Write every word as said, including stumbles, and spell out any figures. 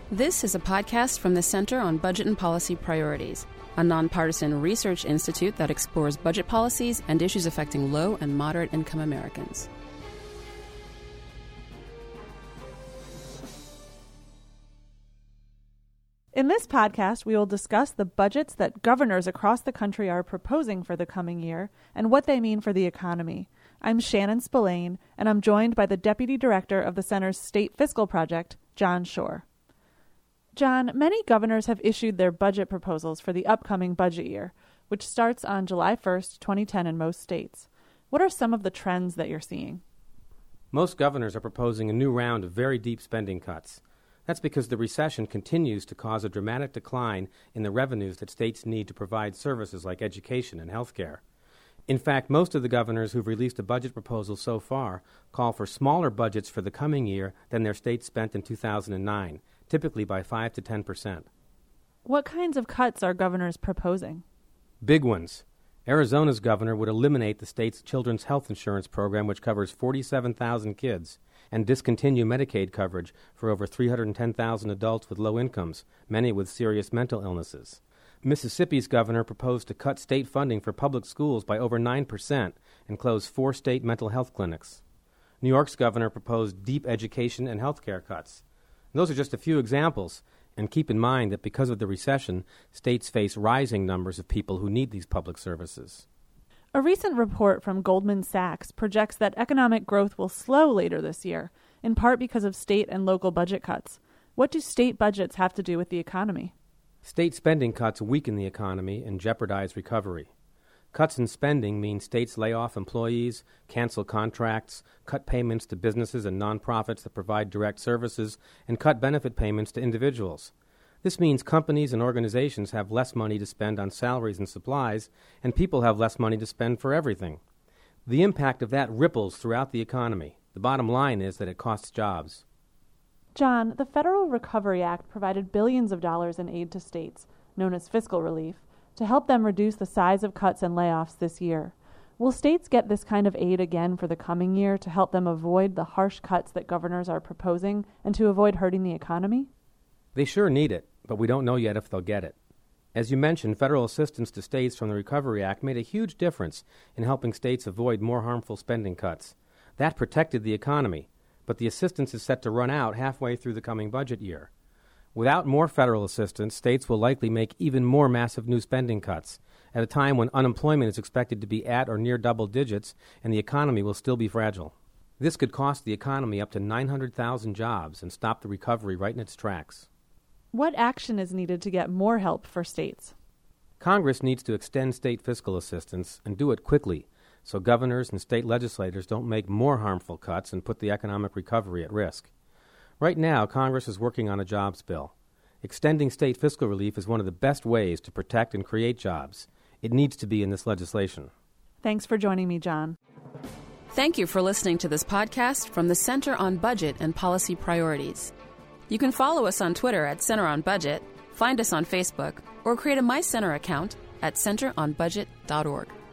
This is a podcast from the Center on Budget and Policy Priorities, a nonpartisan research institute that explores budget policies and issues affecting low and moderate income Americans. In this podcast, we will discuss the budgets that governors across the country are proposing for the coming year and what they mean for the economy. I'm Shannon Spillane, and I'm joined by the Deputy Director of the Center's State Fiscal Project, John Shore. John, many governors have issued their budget proposals for the upcoming budget year, which starts on July first, twenty ten in most states. What are some of the trends that you're seeing? Most governors are proposing a new round of very deep spending cuts. That's because the recession continues to cause a dramatic decline in the revenues that states need to provide services like education and health care. In fact, most of the governors who've released a budget proposal so far call for smaller budgets for the coming year than their states spent in two thousand nine, typically by five to ten percent. What kinds of cuts are governors proposing? Big ones. Arizona's governor would eliminate the state's children's health insurance program, which covers forty-seven thousand kids, and discontinue Medicaid coverage for over three hundred ten thousand adults with low incomes, many with serious mental illnesses. Mississippi's governor proposed to cut state funding for public schools by over nine percent and close four state mental health clinics. New York's governor proposed deep education and health care cuts. And those are just a few examples, and keep in mind that because of the recession, states face rising numbers of people who need these public services. A recent report from Goldman Sachs projects that economic growth will slow later this year, in part because of state and local budget cuts. What do state budgets have to do with the economy? State spending cuts weaken the economy and jeopardize recovery. Cuts in spending mean states lay off employees, cancel contracts, cut payments to businesses and nonprofits that provide direct services, and cut benefit payments to individuals. This means companies and organizations have less money to spend on salaries and supplies, and people have less money to spend for everything. The impact of that ripples throughout the economy. The bottom line is that it costs jobs. John, the Federal Recovery Act provided billions of dollars in aid to states, known as fiscal relief, to help them reduce the size of cuts and layoffs this year. Will states get this kind of aid again for the coming year to help them avoid the harsh cuts that governors are proposing and to avoid hurting the economy? They sure need it, but we don't know yet if they'll get it. As you mentioned, federal assistance to states from the Recovery Act made a huge difference in helping states avoid more harmful spending cuts. That protected the economy, but the assistance is set to run out halfway through the coming budget year. Without more federal assistance, states will likely make even more massive new spending cuts at a time when unemployment is expected to be at or near double digits and the economy will still be fragile. This could cost the economy up to nine hundred thousand jobs and stop the recovery right in its tracks. What action is needed to get more help for states? Congress needs to extend state fiscal assistance and do it quickly so governors and state legislators don't make more harmful cuts and put the economic recovery at risk. Right now, Congress is working on a jobs bill. Extending state fiscal relief is one of the best ways to protect and create jobs. It needs to be in this legislation. Thanks for joining me, John. Thank you for listening to this podcast from the Center on Budget and Policy Priorities. You can follow us on Twitter at Center on Budget, find us on Facebook, or create a My Center account at center on budget dot org.